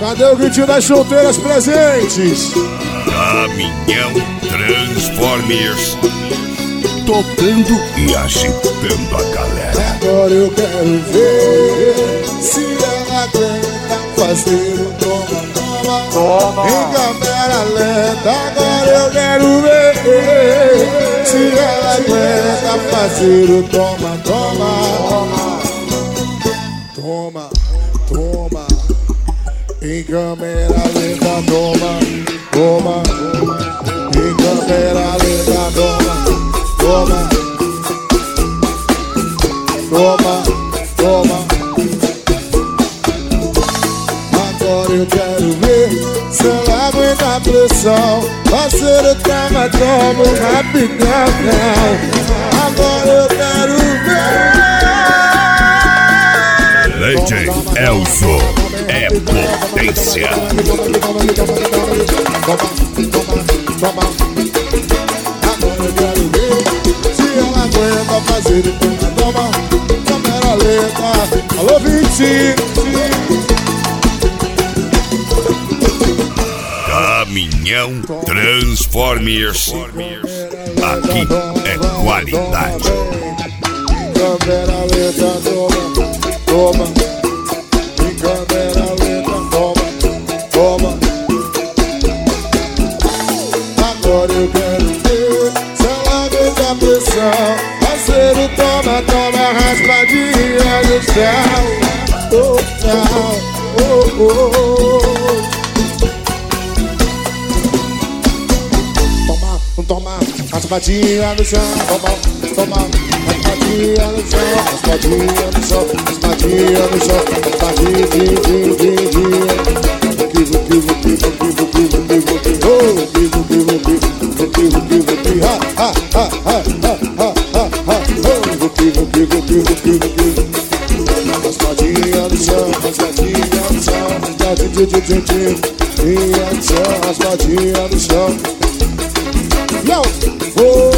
Cadê o gritinho das solteiras presentes? Caminhão Transformers, tocando e agitando a galera. Agora eu quero ver se ela aguenta fazer o toma em câmera lenta. Agora eu quero ver se ela aguenta fazer o toma em câmera lenta. Toma em câmera lenta. Toma. Agora eu quero ver se ela aguenta a pressão. Fazer o toma rapidão. Agora eu quero ver. DJ Elzo é potência. Agora eu quero ver se ela aguenta fazer o toma câmera lenta. Alô, 25. Caminhão Transformers, aqui é qualidade. Câmera lenta, toma. Em câmera lenta, toma. Agora eu quero ver se ela aguenta a pressão. Fazer o toma raspadinha no céu. Toma, raspadinha no chão. Toma, raspadinha no chão. Raspadinha no chão. Raspadinha no chão. Raspadinha no chão. Yo!